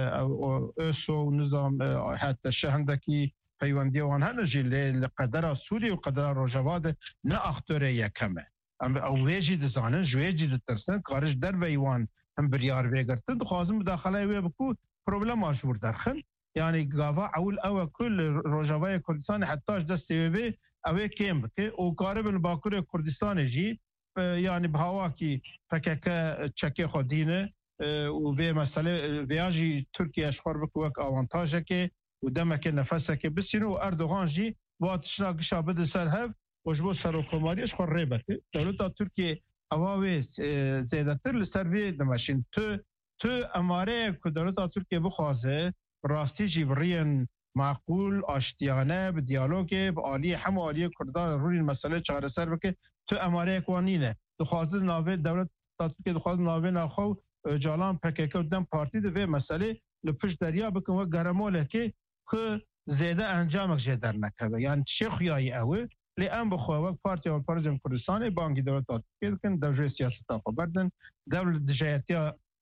اسو نظام حتی شهندکی پیوندی وان هنجی لقدر سوریه و قدر روجواد نه اختاره یکمه او ویجی دزانن جویجی دترسن کارش در ویوان هم بریار ویگرتن دخوازم مداخله وی بکو پروبلم آشور درخن یعنی گاوا اول او کل روجوای کردستان حتاش دستی وی اوی کیم بکه او کاربن باکور کردستان جی یعنی بهوا کی پکک چکی خودینه و به مسئله ویاجی ترکیه اشخار بکو وک آوانتاجه که و دمک نفسه که بسینو و اردوغان جی واتشنا گشابه سر هف وجبو سروکماری اشخار ریبته دولت ترکیه اواوی زیدتر لسروی دمشین تو اماره که دولت ترکیه بخوازه راستی جیبرین معقول آشتیانه به دیالوگ با عالی هم عالی کردان روی مسئله چاره سر بکه تو اماره اکوانینه دخوازه ناوه دولت ترکیه دخوازه ناوه ناخو جالان پکیکه دم پارتی ده مسئله لپش دریا بکن و گرموله که زیده انجامک جدر نکبه یعنی چه خویایی اوه لی ام بخواه وقت پارتی و پارزم کردستان بانکی دولت ترکیه کن دوجه سیاست خو بردن دولت دجایتی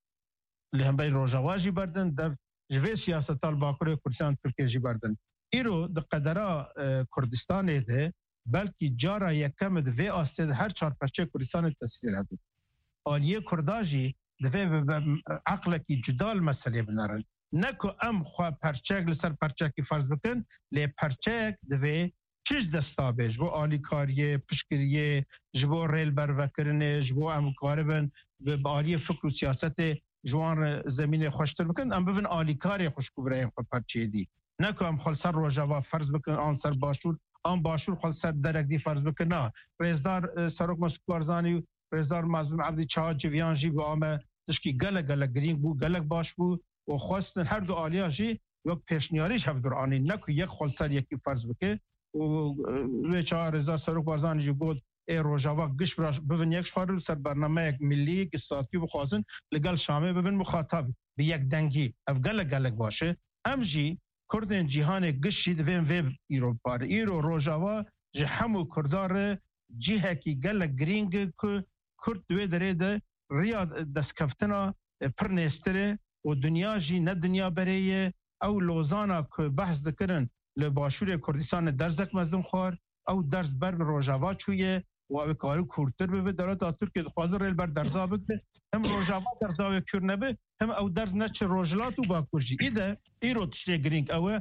لی هم بین روژاواجی بردن دولت جوی سیاست باکور کردستان ترکیه جی بردن ایرو ده قدره کردستان ده بلکی جارا یکم ده وی آسته ده هر چار پرچه کردستان تسیر هده آلیه کرداجی ده عقل کی جدال مسئله بنارن نکو ام خواه پرچک لسر پرچکی فرض بکن لی پرچک ده چیز دستابه جبو آلیکاریه پشکریه جبو ریل بروکرنه جبو ام کاربن به آلی فکر و سیاست جوان زمین خوشتر بکن ام ببین آلیکاری خوشکو برایم خود پرچه دی نکو ام خال سر روژاوا فرض بکن آن سر باشور آن باشور خال سر درک دی فرض بکن نه رئیسدار سروک مسکوارزانی رئیسدار مظلوم عبدی چهاد جویان جی با آمه تشکی گلک گرینگ بو گلک باش بو و خواستن هر دو آلیا جی وقت پیشنیاریش هفدر آنی نکو یک خال سر یکی فرض بکن و چهار رئیسدار سروک بارزانی جی بود روجاوا گش ببن یک شوار سر برنامه ملی اقتصادی بخوازن لگل شامه ببن مخاطب به یک دنگی افگل باشه امجی کردن جهان گشید وین وب ایروپار ایرو روجاوا جهمو کردار جهه کی گل گرینگ که کرد دوی دره ده ریاد دستکفتنا پرنستره و دنیا جی نه دنیا بریه او لوزانا که بحث دکرن لباشور کردستان درزک مزدون خوار او درز بر روجاوا چویه و او کاری کورتر به دولت ترکیه خوازر ریل بر درزا بکده هم روجاوا درزا کرنه به هم او درز نچ روجلات و باکوجی ایده ایرو تشتی گرینگ او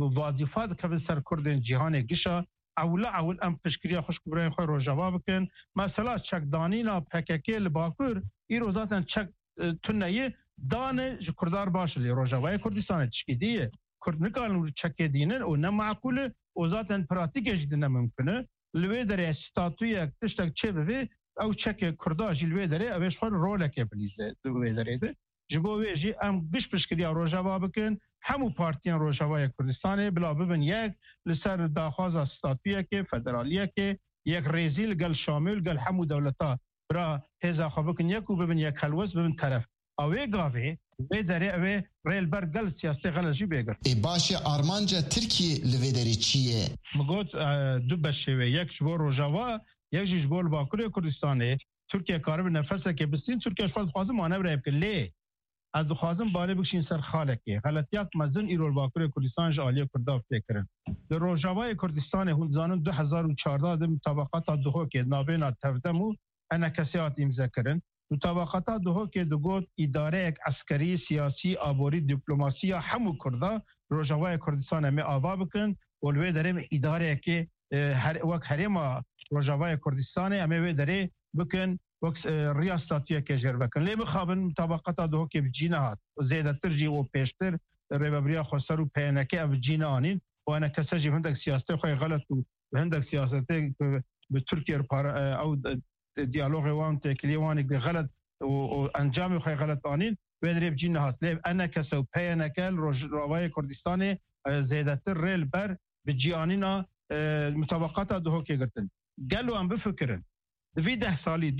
وظیفات که سر کردن جهان گشا اول ام پشکریا خوش کبرای خواه روجاوا بکن مثلا چک دانینا پککی لباکور ایرو ذاتن چک تنیه دانه کردار باشه لی روجاوای کردستان چکیدیه کرد نکالن چک دینن و نه معقوله و ذاتن پراتیکش دینه ممکنه لوی داره ستاتوی تشتک چه بوی او چک کرداش لوی داره اوش خود رولک بلیزه لوی داره ده جبوی جی ام گش پشکریا روجاوا بکن همو پارتیان روجاوای کردستان بلا ببن یک لسر داخواز ستاتویه که فدرالیه که یک ریزیل گل شامل گل همو دولتا برا هزا خوابکن یک و ببن یک حلوز ببن طرف اوه گاوه به داره اوه ریل بر گل سیاستی غلجی بگر ای باشه آرمانجا ترکیه لوی داری چیه؟ مگوت دو بشوه یک جبو روجاوا یک جبو الباکور کردستانه ترکیه کاره به نفسه که بسین ترکیه شفاز خوازم مانه برای بکن لی از دو خوازم باله بکشین سر خالکه غلطیات مزن ایرو الباکور کردستان جالیه کرداف فکرن در روجاوای کردستان هونزانن 2014 دم طبقات دوهو که نابینا تفدمو انا کسیات امضا کرن مطابقات دوهو که دو اداره یک عسکری سیاسی آبوری دیپلماسی همو کرده روجاوای کردستان می آوا بکن ولوی داریم اداره که وقت هرما روجاوای کردستان امی داره بکن وقت ریاستاتیه که جر بکن لی بخوابن مطابقات دوهو که بجینات زیده ترجی و پیشتر ریبابریا خسرو پینکه او جین آنین و انا کساجی هندک سیاستی خوی غلط و هندک سیاستی به ترکیه او دیالوگ وان تکلیوانی که غلط و انجام خواهی غلط آنین بدریب جین هست لیب انا کسو پیانه کل روای کردستان زیدتر ریل بر به جیانینا مطابقات دوهو که گرتن گلو هم بفکرن دوی 10 سالی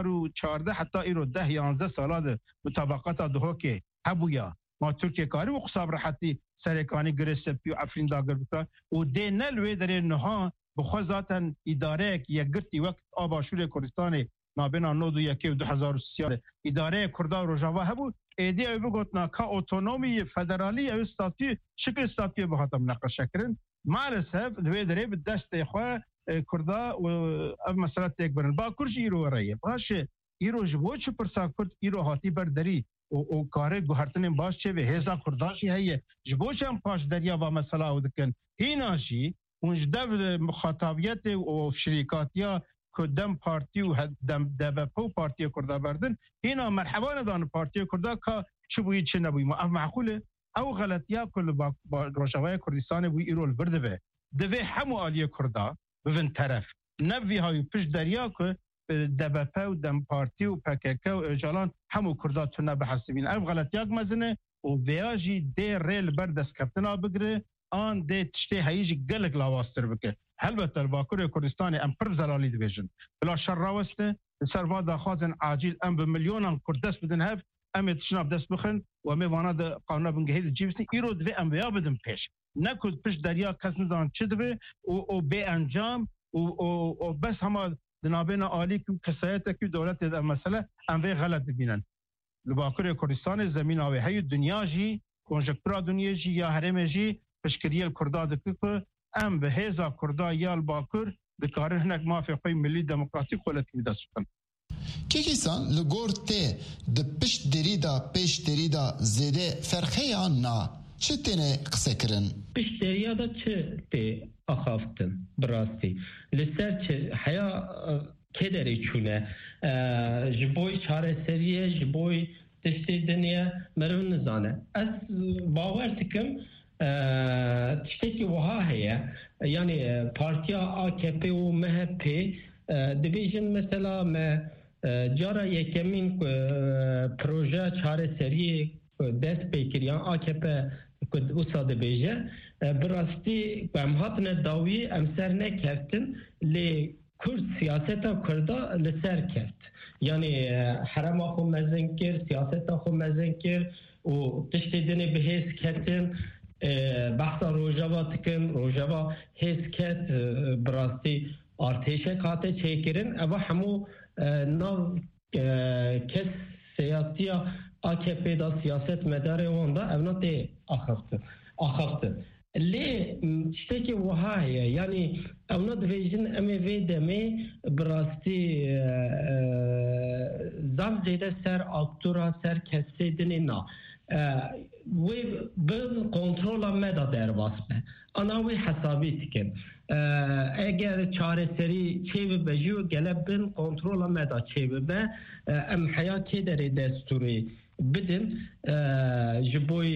2014 حتی ایرو 10-11 ساله مطابقات دوهو که هبویا ما ترکیه کاری و قصاب راحتی سرکانی گرسپی و افرین داگر بکن و دی نلوی داره نها بخوا ذاتن اداره یک گرتی وقت آباشور کردستان نابینا 9 و 2003 اداره کردا روجاوا هبود ایدی او بگوتنا که اتونومی فدرالی او استاتی شکل استاتی بخاطم نقشه کرن مالسف دوی داره به دست خواه کردا و او مسئله تک برن با کرش ایرو رایه باشه ایرو جبو چه پرسا کرد ایرو هاتی برداری و کاره گوهرتنین باش چه به هزا کرداشی هیه جبو چه هم پاش دریا با مسئله او دکن هیناشی اونجا مخاطبیت و شریکاتیا کدام پارتی و دبپو پارتی کرده بردن اینا مرحبا ندان پارتی کرده که چه بویی چه نبویی ما معقوله او غلطیا کل با روجاوای کردستان بوی ایرول برده به دوی همو آلیه کرده ببین طرف نبوی های پش دریا که دبپو دم پارتی و پککه و اجالان همو کرده تو نبحثبین او غلطیا مزنه و بیاجی دی ریل بر دست کفتنا بگره آن ده تشتی هیچ گلک لاواستر بکه البته الباکور کردستان ام پر زلالی دیویژن بلا شر راوسته سروا داخوازن عاجل ام بمليون کردست بدن هف ام تشناب دست بخن و می وانا ده قانون بنگهید جیبسنی ایرو دوی ام بیا بدن پیش نکود پیش دریا کس ندان چه دوی و به انجام و بس همه دنابین عالی که کسایت که دولت ده مسئله ام بی غلط ببینن الباکور کردستان زمین آوی های دنیا جی کنجکتورا دنیا جی یا حرم جی پشکریل کردا دکه ام به هزا کردا یا الباکور دکاره هنک مافی خوی ملی دموکراتیک خولتی دست کن کیکیسان لگور ته ده پیش دریدا زیده فرخه آن نا چه تینه قصه کرن؟ پیش دریدا چه تی اخافتن براستی لسر چه حیا که داری چونه جبوی چاره سریه جبوی تشتی دنیا مرون نزانه از باور تکم تشتكي وها هي يعني بارتيا AKP و MHP دبيجن مثلا ما جارا يكمين بروجه چاره سري دست بكريان AKP كد وصاد بيجه براستی هم هاتن داوی امسر نکفتن لی Kurd siyaseta Kurda لسر کرد یعنی حرم خو مزن کرد سیاست خو مزن کرد و تشتی دنی به حس کردن بحثا روژاوا تکن روژاوا حس کرد براستی ارتشه کاته چه کرن اما همو ناو کس سیاسیا AKP da siyaset medarı onda evna de ahaftı. Le işte ki vahaya yani evna dvejin emevi deme brasti zam zede ser aktura ser kesedin na ve ben kontrola meda der vasbe ana ve hesabi tikin eğer çareseri çevi bejiyo gele ben kontrola meda çevi be em hayati deri desturi بدم جبوی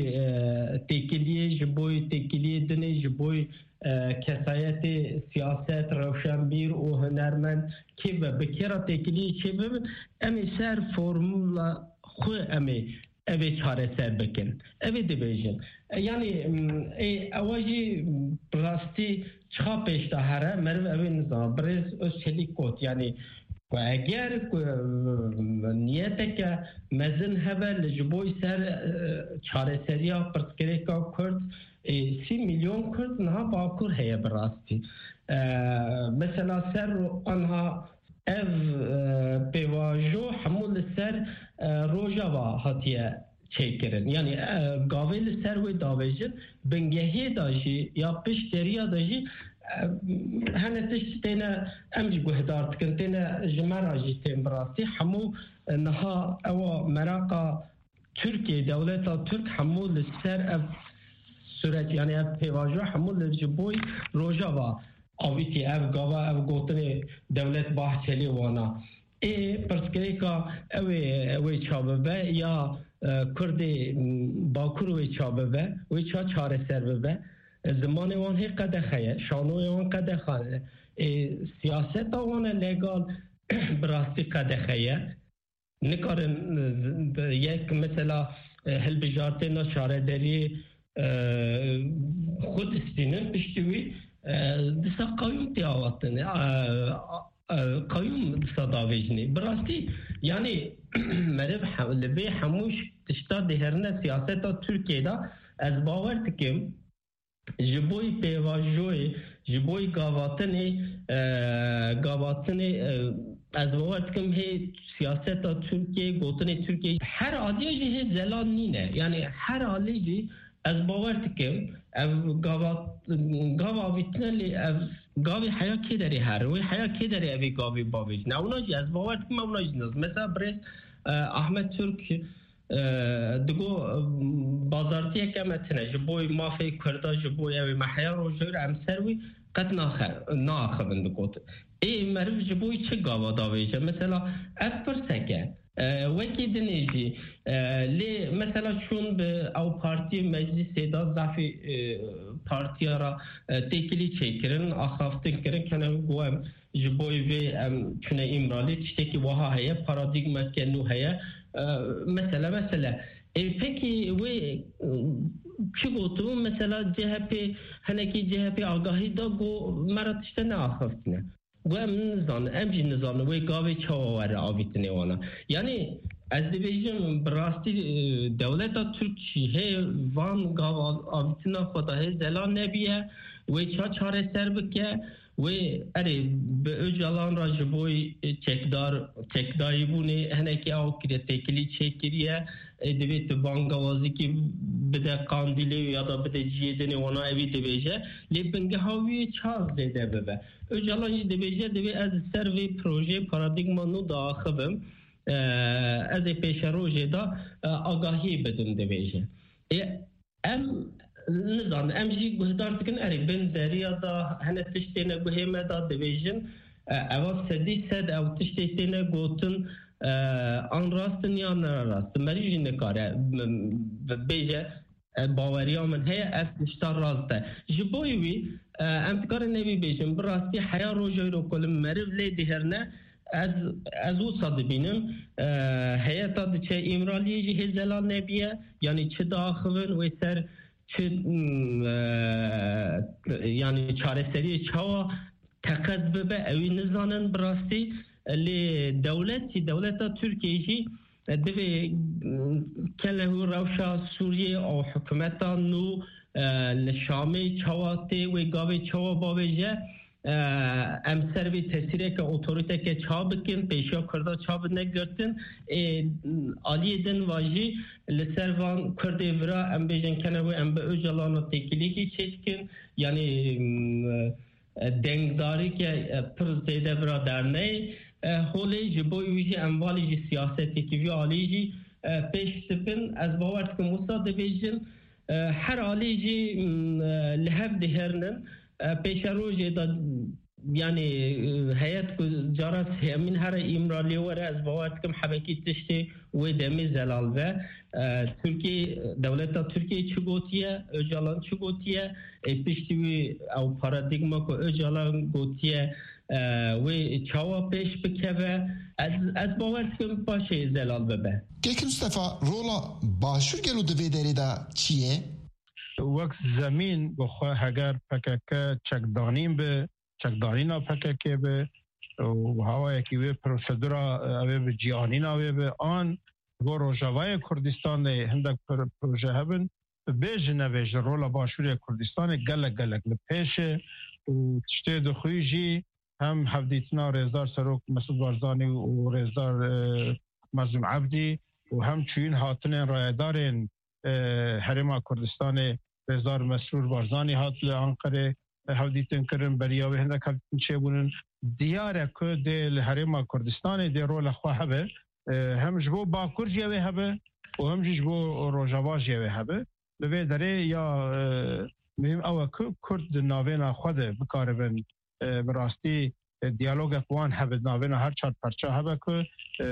تکیلیه دنی جبوی کسایت سیاست روشنبیر و هنرمند که بکیرا تکیلیه چه ببین امی سر فرمولا خو امی چاره سر بکن امی دیبیجن یعنی اواجی براستی چخا پیشتا هره مرو امی نظام برز öz çelik kot yani و اگر نیته که مزن هبل جبوی سر چاره سریا پرسکریکا کرد 30 میلیون کرد نه باکور هیا براستی مثلا سر آنها ev پیواژو حمول سر روجاوا هاتیه çekirin yani gaveli ser ve davejin bengehi daji ya pişteriya daji هنه تشتينا أمجي قهدار تكنتينا جمراجي تيمبراسي حمو نها أو مراقا تركيا دولة ترك حمو للسر أف سورة يعني أف بيواجو حمو للجبوي روجاوا أويتي أف قوا أف قوتني دولة باحتلي وانا برسكريكا أوي چاببه يا كردي باكور وي چاببه وي چاره سرببه زمان وان هی قدخه شانوی وان قدخه سیاست وان لگال براستی قدخه نکارن یک مثلا هل بجارتی نا شاره داری خود استینن پشتوی دسا قایم تیاواتن قایم دسا داویجنی براستی یعنی مرب لبی هموش تشتا دهرنه سیاست ترکیه دا از باور تکیم جبوی پیواژوی جبوی گاواتنی از وقت کم هی سیاست ترکیه گوتنی ترکیه هر عادیه هی زلان نینه یعنی هر عادیه از باور کم اف گاواتنی اف گاوی حیا کی داری هر وی حیا کی داری اوی گاوی باویج نه اوناجی از باور کم اوناجی نز مثلا برس احمد ترک دگو بازارتیه که متنه جبوی مافی کرده جبوی اوی محیا رو جور امسروی قد ناخبن دگوت مرف جبوی چه گاوا داویجه مثلا اف پرسکه وکی دنیجی لی مثلا چون به او پارتی مجلس دا ضعفی پارتی را تکیلی چکرن آخافتن کرن کنه گوهم جبوی و چونه امرالی چتکی وها هیا پارادیگمت که نو هیا mesela peki ve şu gotu mesela CHP hani ki CHP agahi da go marat işte ne ahaftine bu em nizam ve gavi çavar avitine ona yani Azerbaycan brasti devleta Türkiye van gav avitine khoda he zelan nebiye ve çare serbike ve به اجالان راجبوی چکداری بونه هنکی آو کره تکلی چکریه دوید بانگوازی که بده قاندیلی یا دا بده جیدنی وانا اوی دویجه لی بنگه هاوی چاز دیده ببه اجالان دویجه دوید از سر وی پروژه پارادیگمانو دا آخبم از پیش روژه دا آگاهی بدم دویجه نظام امجی گهدار تکن اری بن دریا دا هنه تشتینه گوهیمه دا دویجن اول سدی سد او تشتینه گوتن آن راستن یا نراستن مریجی نکاره بیجه باوریا من هیا اف تشتار راسته جبوی وی امتکار نبی بیجن براستی حیا روژای رو کلم مریو لی دیهرنه از او صادبینم هیا تا چه امرالیه جی هزلال نبیه یعنی چه داخلن و سر yani çareseri çava تقد ببه اوی نزانن براستی لی دولتا ترکیه دوی کله روشا سوریه او حکومتا نو لشامی چواتی و گاوی چوا باویجه امسر بی تسیره که اوتوریته که چا بکن پیشا کرده چا نگرتن آلی دن واجی لسر وان کرده ورا ام بیجن کنه و ام به اجلان و تکیلی چیز کن یعنی دنگداری که پر زیده ورا در نی حولی جبوی ویجی اموالی جی سیاستی که وی آلی جی پیش تپن از باورد که مصاد بیجن هر آلی جی لحب دهرنن پیش روزی دا یعنی هیئت جارت همین هر ایمرالی وره از باورد کم حبکی تشتی و دمی زلال و ترکیه دولت ترکیه چگوتیه اجالان چگوتیه پیشتیوی او پارادیگما که اجالان گوتیه و چاوا پیش بکه از باورد کم باشه زلال ببه که مصطفى رولا باشور گلو دوی داری دا چیه؟ وقت زمین بخواه اگر پککه چکدانیم به چکدانینا پککه به و هوا یکی به پروسیدورا اوه به جیانین اوه به آن و روژاوای کردستان هندک پروژه هبن بیج نویج رولا باشوری کردستان گلک لپیشه و تشتی دخوی جی هم حفدیتنا رزدار سروک مسعود بارزانی و رزدار مظلوم عبدی و هم چوین هاتنین رایدارین حرم کردستان رزدار مسرور بارزانی هات لانقره حفدیتن کرن بریاوی هندک حفدیتن چه بونن دیاره که دیل حرم کردستان دی رول خواه هبه هم جبو باکور جیوه هبه و هم جبو روژاوا جیوه هبه لوی داره یا مهم اوه که کرد ناوینا خود بکاربن براستی دیالوگ اقوان هبه ناوینا هر چار پرچه هبه که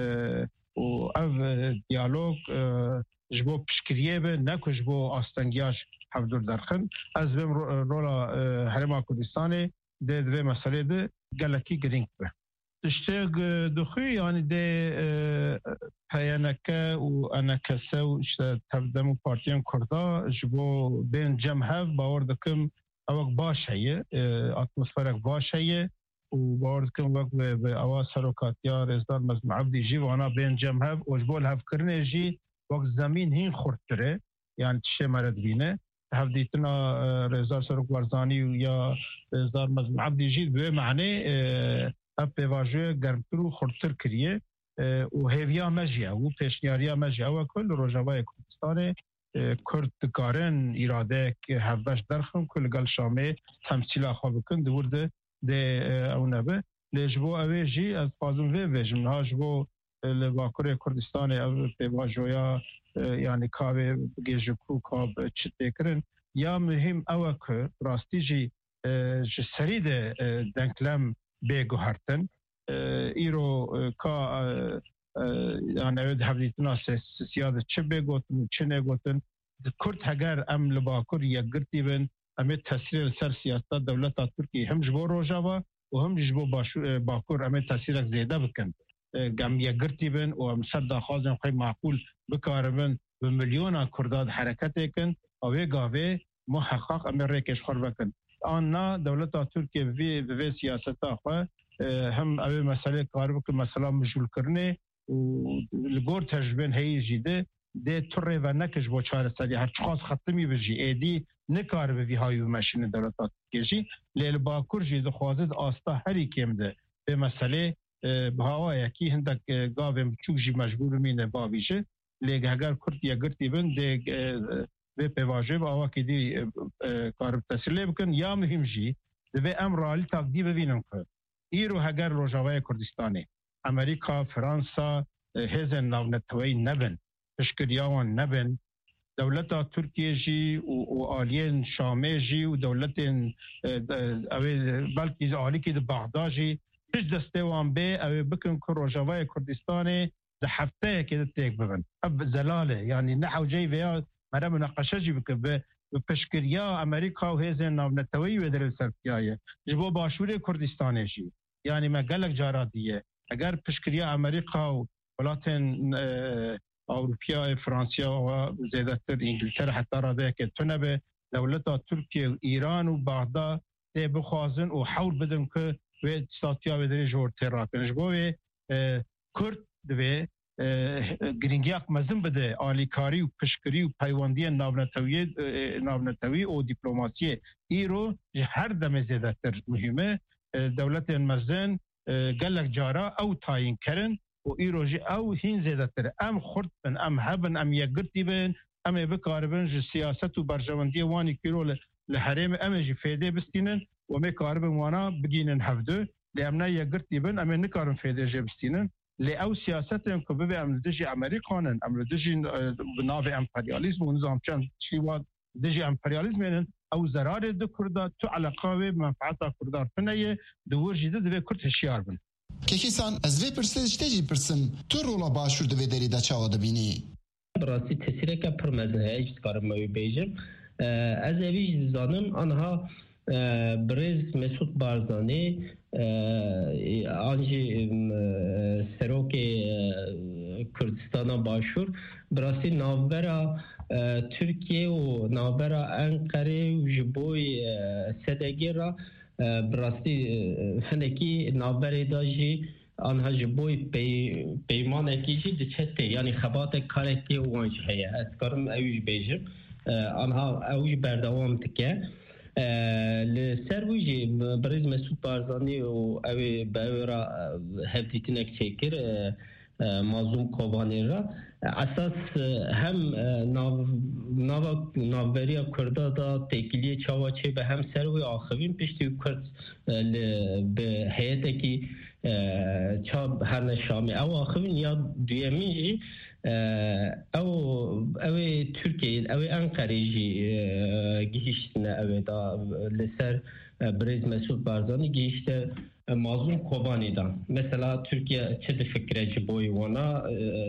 و او دیالوگ جبو پشکریه به نکو جبو آستنگیاش حفدور درخن از بیم رولا حرم کردستان ده دوی مسئله ده گلکی گرینگ به تشتیق دخوی یعنی ده پیانکه و انکسه و اشتا تبدم و پارتیان کرده جبو بین جمعه باور دکم اوک باش هیه اتمسفرک باش هیه و باور دکم وقت به اواز سروکاتیا رزدار مظلوم عبدی جی و انا بین جمعه و جبو الهف کرنه جی وقت زمین هین خورتره یعنی چه مرد بینه هفدیتنا رزدار سروک ورزانی یا رزدار مظلوم عبدی جی به معنی اپ واژه گرمتر و خورتر کریه و هیویا مجیه و پیشنیاریا مجیه و کل روژاوای کردستان کرد کارن اراده که هفدش درخم کل گل شامه تمثیل خواه بکن دورده ده اونه به لجبو اوه جی از پازم ویجم ها جبو لباکر کردستان او پیواجویا یعنی کاوه گیجکو کاب چطه کرن یا مهم اوه که راستی جی سرید دنکلم بگو هرتن ایرو کا یعنی اوید حفظیتنا سیاده چه بگوتن چه نگوتن کرد اگر ام لباکر یک گرتی بین امید تاثیر سر سیاست دولت ترکیه هم جبو روژاوا و هم جبو باکر امید تاثیر زیده بکن گم یک گرتی بین و هم صد خوازم خیلی معقول بکاربن به میلیون کرداد حرکت کن اوی گاوه محقق امید ریکش خور بکن آنها دولت ترکیه وی سیاست آخوا هم اوی مسئله کار بکن مثلا مجبور کرنه و لگور تجربه هایی جیده ده طره و نکش با چهار سالی هر چخواست ختمی بجی ایدی نکار به ویهایی و مشین دولت ترکیه جی لیل باکر جیده خوازد آستا هری کم ده به مسئله بهاوا یکی هندک گاویم چوک جی مجبور مینه باویشه لیگ اگر کرد یا گرتی بند به پیواجه با آوا که دی کار تسلیه بکن یا مهم جی دوی ام رالی تقدی ببینم که ایرو اگر روژاوای کردستانه امریکا فرانسا هزن ناونتوی نبن تشکریاوان نبن دولت ترکیه جی و آلین شامه جی و دولت بلکی آلی که بغداد جی پیش دسته وان به اوی بکن که روژاوای کردستانه ده هفته که ده تیک ببن اب زلاله یعنی نحو جی ویا مرا مناقشه جی بکن به پشکریا امریکا و هزن ناونتوی و در سرپیایه جبو باشور کردستانه جی یعنی ما گلک جارا دیه اگر پشکریا امریکا و ولاتن اوروپیا فرانسیا و زیادتر انگلتر حتی راده که تنبه دولت ترکیه و ایران و بغداد ده بخوازن و حول بدن که و استاتیا بدری جور تراکنش گوه کرد دوه گرینگیاک مزن بده آلیکاری و پشکری و پیواندی ناونتوی و دیپلوماسی ایرو هر دم زیاده تر مهمه دولت مزن گلک جارا او تاین کرن و ایرو جی او هین زیاده تر ام خورد بن ام هبن ام یگرتی بن ام بکاربن جی سیاست و برجواندی وانی کیرو لحریم ام جی فیده بستینن و می کاربن وانا بگینن هفته لامنا یگرتی بن ام نکارن فیده جی بستینن لأو سياستهم كبيبة أم دجي أمريكان أم دجي بناء إمبرياليزم ونظام كان شيء دجي إمبرياليزم أو زرار الكرد تو علاقة بمنفعة الكردار فنية دور جديد ده كرد هشيار بن. كيسان أزوي برسل تجي برسم تو رولا باشور ده بدري ده چاوا ده بيني. براسي تسيره كبرمزن هاي كارم ما بيجم. از اوی زانم آنها برز مسعود بارزانی آنجی سروک کردستان باشور براسی ناوبرا ترکیه و ناوبرا انقره و جبوی سدگی را براسی هنکی ناوبری داجی آنها جبوی پیمان اکیجی دچته یعنی خبات کارکی وانج هیا از کارم اویج بیجم آنها اویج بردوام تکه لسرویجی برز مسعود بارزانی و اوی باورا هفدیتینک چکر مازوم کوبانی را اساس هم ناوبریا کردا دا تکیلی چاواچه به هم سروی آخوین پشتی کرد به هیئتی که چاب هر نشامی او آخوین یا دویمینجی او ترکیه او انقره‌جی گیشتنه او دا لسر برز مسعود بارزانی گیشته مازون کوبانی دا مثلا ترکیه چه ده فکره جبوی وانا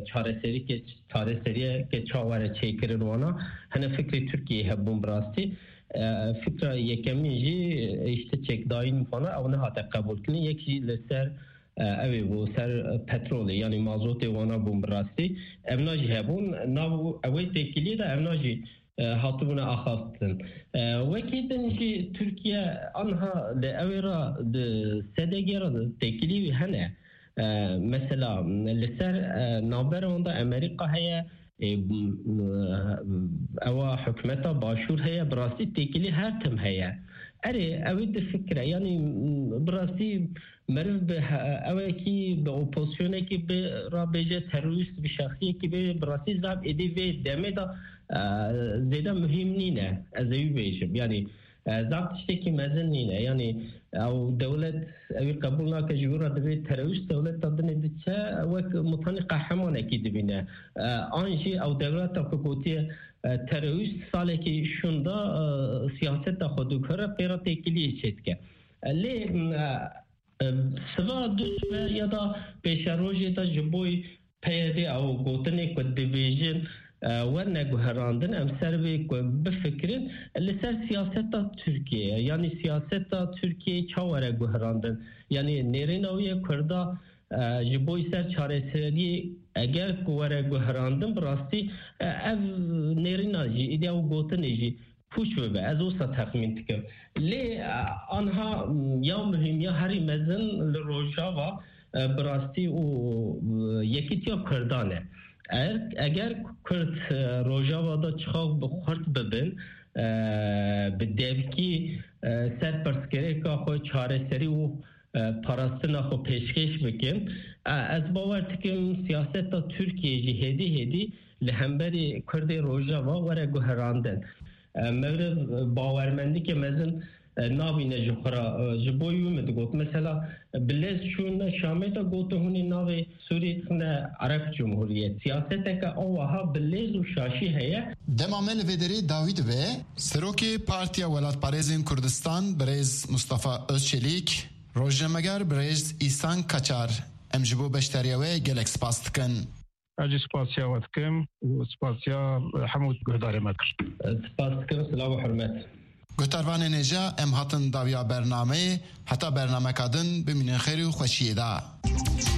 چاره که چاوره چیکرن وانا هنه فکر ترکیه هبون براستی فکر یکمی جی işte çek dayın falan او نه هات قبول کنی یکی لسر اوی و سر پترول یعنی مازوت وانا بوم براستی امناجی هبون ناو اوی تکیلی دا امناجی هاتبون آخافتن وکیدن جی ترکیه آنها اوی را سدگی را تکیلی هنه مثلا لسر نابر اوندا امریکا هیا او حکمتا باشور هیا براستی تکیلی هر تم هیا اره اوی ده فکره یعنی براستی مرف به اوی کی به اپوزیسیونه کی به را بیجه تروریست به شخصی کی به براستی زاب ادی و دمه دا زیده مهم نینه از اوی بیجم یعنی زاب تشتی کی مزن نینه یعنی او دولت اوی قبول ناکه جورا دوی تروریست دولت دادنه دیچه وک مطانی قهرمانه کی دبینه آنجی او دولت تا فکوتی تروریست ساله که شوندا سیاست خودو کره پیرا تکیلی چید که لی سوا دوشوه یا دا پیشروژی دا جبوی پیده او گوتنی که دیویژن ورنه گوهراندن ام سروی که بفکرین لسر سیاست دا ترکیه یعنی سیاست دا ترکیه چاوره گوهراندن یعنی نیرینوی کرده جبوی سر چاره سری اگر کوره گوهراندن براستی او نیرینا جی ایده او گوتنی جی پوش ببه از اوسا تخمین تکم لی آنها یا مهم یا هری مزن لروژاوا براستی او یکیتیا کردانه اگر کرد روژاوا دا چخاق بخورد ببین به دیوکی سر پرسکره که خود چاره سری و پاراستنا خو پیشکش بکن از باور تکم سیاست تا ترکیه جی هدی لهمبری کرد روژاوا وره گوهراندن مورد باورمندی که مزن ناوینه جخورا جبویو مدگوت مثلا بلیز چون شامه تا گوته هونی ناوی سوریت خونه عرب جمهوریت سیاست که اوها بلیز و شاشی هیا دمامل ویدری داوید و سروکی پارتیا ولات پارێزên کردستان برێز مصطفى özçelik روژنمەگر برێز ئیسان کەچار ئەم ji بۆ بەشداریە wê gelek spas dikin. اجي سپاسیا واتكم وسپاسیا حمود گهدار مکر سپاس دکم سلام و حرمت گوتاروان نێژە ئەم هاتن داویا بەرنامەیە هەتا بەرنامەکە دن بمینن خێری و خۆشیێدا.